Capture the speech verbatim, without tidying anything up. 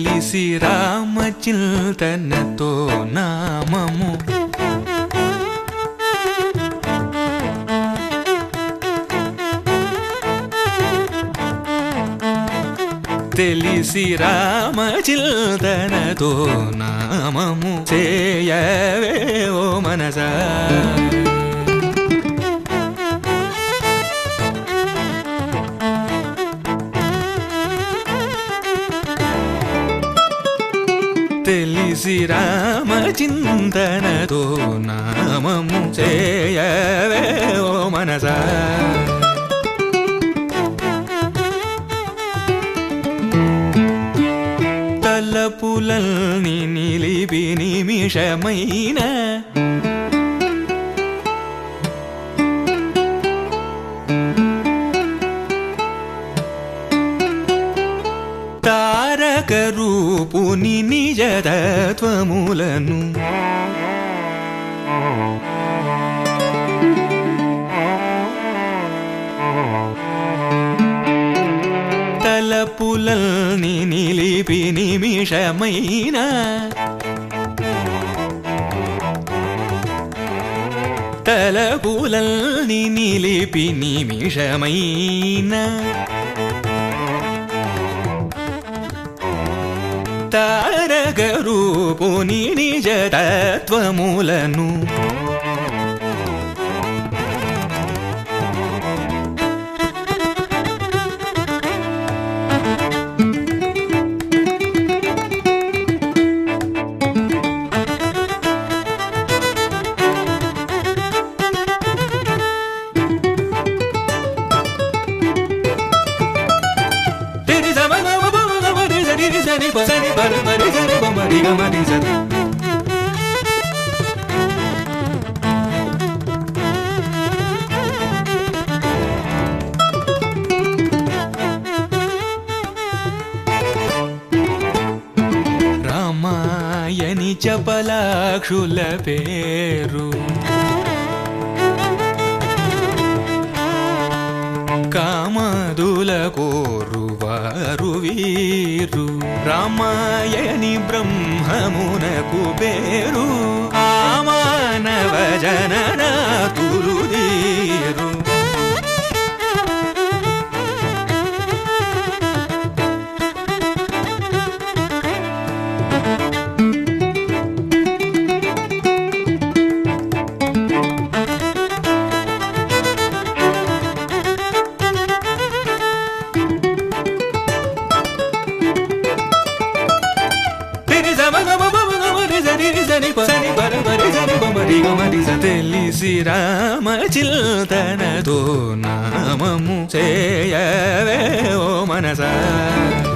తెలిసి రామచింతనతో నామము తెలిసి రామచింతనతో నామము చేయవే ఓ మనసా తెలిసి రామచింతనతో నామము చేయవే ఓ మనసా తలపులల్ని నిలిపి నిమిషమైన తారక రూపుని నిజతత్వములను తలపులల్ని నిలిపి నిమిషమైన తలపులల్ని నిలిపి నిమిషమైన తారక రూపుని నిజతత్వములను రామాయణి చపలాక్షుల పేరు కామదుల కోరువారు వీరు రామాయణి బ్రహ్మమునకు పేరు ఆ మానవ జననాతులు వీరు తెలిసి రామచింతనతో నామము చేయవే ఓ మనసా